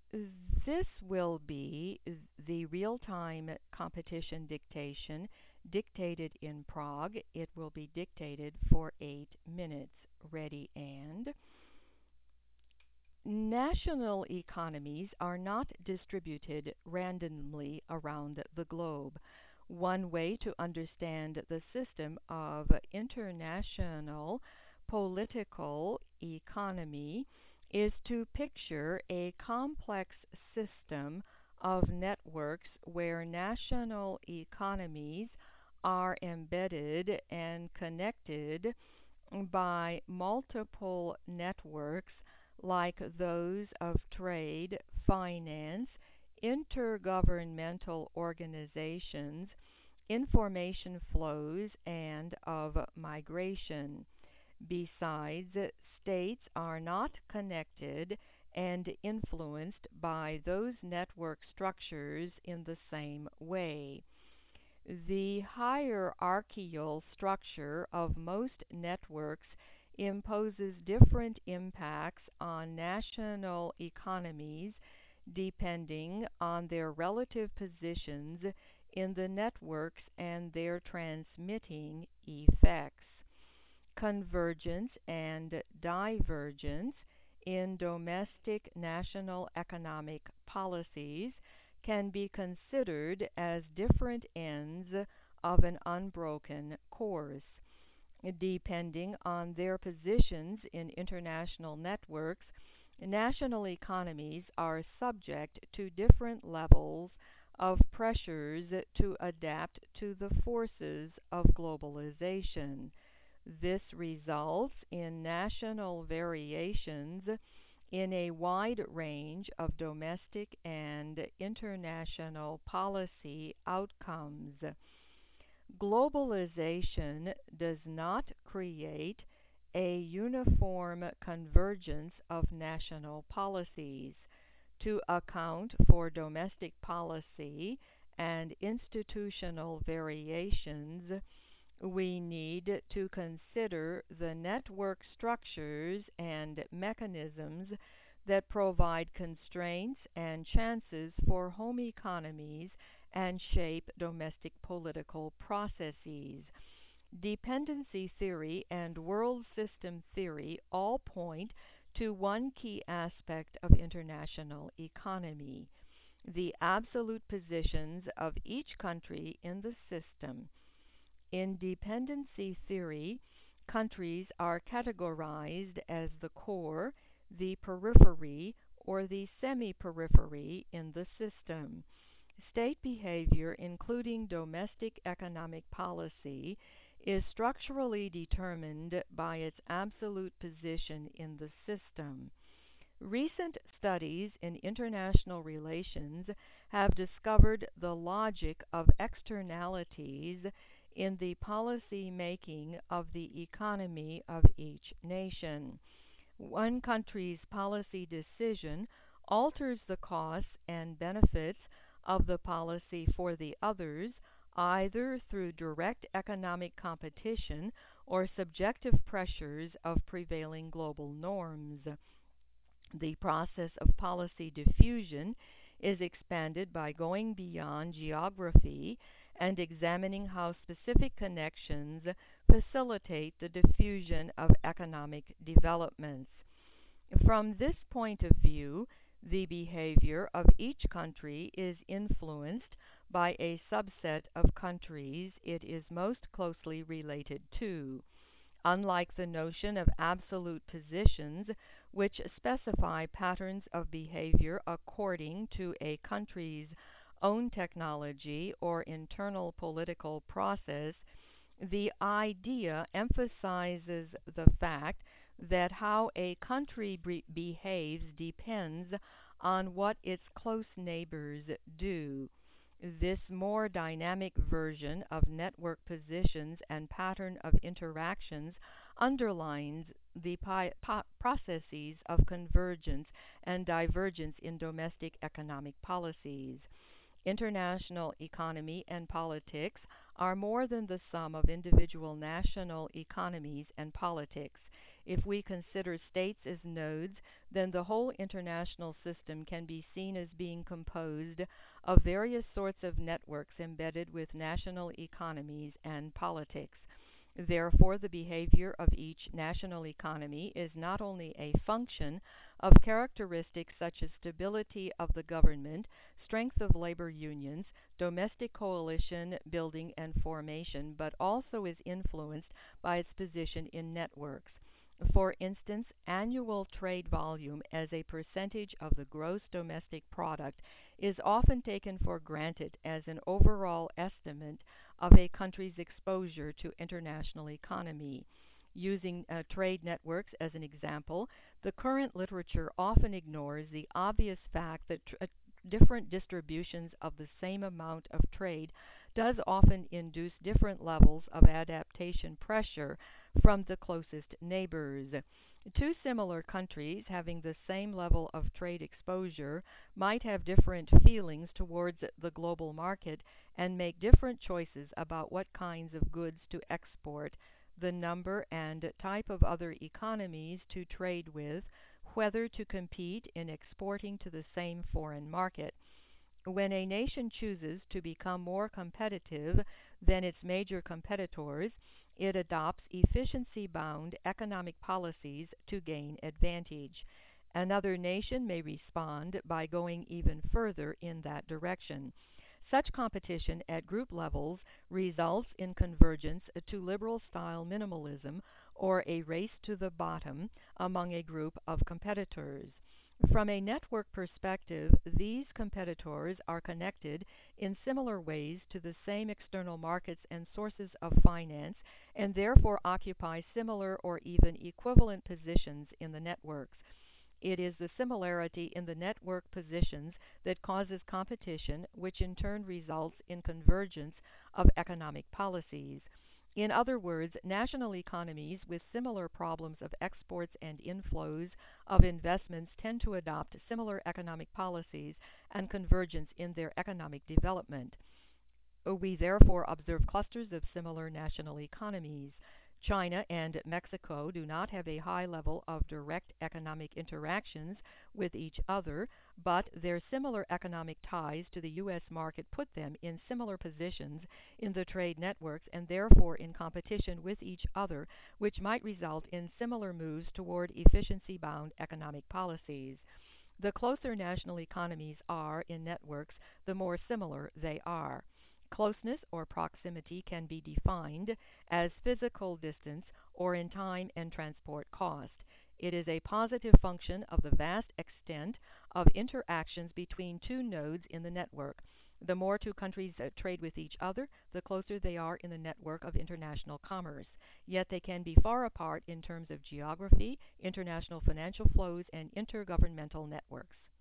This will be the real-time competition dictation dictated in Prague. It will be dictated for 8 minutes. Ready and national economies are not distributed randomly around the globe. One way to understand the system of international political economy is to picture a complex system of networks where national economies are embedded and connected by multiple networks like those of trade, finance, intergovernmental organizations, information flows, and of migration. Besides, states are not connected and influenced by those network structures in the same way. The hierarchical structure of most networks imposes different impacts on national economies depending on their relative positions in the networks and their transmitting effects. Convergence and divergence in domestic national economic policies can be considered as different ends of an unbroken course. Depending on their positions in international networks, national economies are subject to different levels of pressures to adapt to the forces of globalization. This results in national variations in a wide range of domestic and international policy outcomes. Globalization does not create a uniform convergence of national policies. To account for domestic policy and institutional variations, we need to consider the network structures and mechanisms that provide constraints and chances for home economies and shape domestic political processes. Dependency theory and world system theory all point to one key aspect of international economy: the absolute positions of each country in the system. In dependency theory, countries are categorized as the core, the periphery, or the semi-periphery in the system. State behavior, including domestic economic policy, is structurally determined by its absolute position in the system. Recent studies in international relations have discovered the logic of externalities in the policy making of the economy of each nation. One country's policy decision alters the costs and benefits of the policy for the others, either through direct economic competition or subjective pressures of prevailing global norms. The process of policy diffusion is expanded by going beyond geography and examining how specific connections facilitate the diffusion of economic developments. From this point of view, the behavior of each country is influenced by a subset of countries it is most closely related to. Unlike the notion of absolute positions, which specify patterns of behavior according to a country's own technology or internal political process, the idea emphasizes the fact that how a country behaves depends on what its close neighbors do. This more dynamic version of network positions and pattern of interactions underlines the processes of convergence and divergence in domestic economic policies. International economy and politics are more than the sum of individual national economies and politics. If we consider states as nodes, then the whole international system can be seen as being composed of various sorts of networks embedded with national economies and politics. Therefore, the behavior of each national economy is not only a function of characteristics such as stability of the government, strength of labor unions, domestic coalition building and formation, but also is influenced by its position in networks. For instance, annual trade volume as a percentage of the gross domestic product is often taken for granted as an overall estimate of a country's exposure to international economy. Using trade networks as an example, the current literature often ignores the obvious fact that different distributions of the same amount of trade does often induce different levels of adaptation pressure from the closest neighbors. Two similar countries having the same level of trade exposure might have different feelings towards the global market and make different choices about what kinds of goods to export, the number and type of other economies to trade with, whether to compete in exporting to the same foreign market. When a nation chooses to become more competitive than its major competitors, it adopts efficiency bound economic policies to gain advantage. Another nation may respond by going even further in that direction. Such competition at group levels results in convergence to liberal style minimalism or a race to the bottom among a group of competitors. From a network perspective, these competitors are connected in similar ways to the same external markets and sources of finance and therefore occupy similar or even equivalent positions in the networks. It is the similarity in the network positions that causes competition, which in turn results in convergence of economic policies. In other words, national economies with similar problems of exports and inflows of investments tend to adopt similar economic policies and convergence in their economic development. We therefore observe clusters of similar national economies. China and Mexico do not have a high level of direct economic interactions with each other, but their similar economic ties to the U.S. market put them in similar positions in the trade networks and therefore in competition with each other, which might result in similar moves toward efficiency bound economic policies. The closer national economies are in networks, the more similar they are. Closeness or proximity can be defined as physical distance or in time and transport cost. It is a positive function of the vast extent of interactions between two nodes in the network. The more two countries trade with each other, the closer they are in the network of international commerce. Yet they can be far apart in terms of geography, international financial flows, and intergovernmental networks.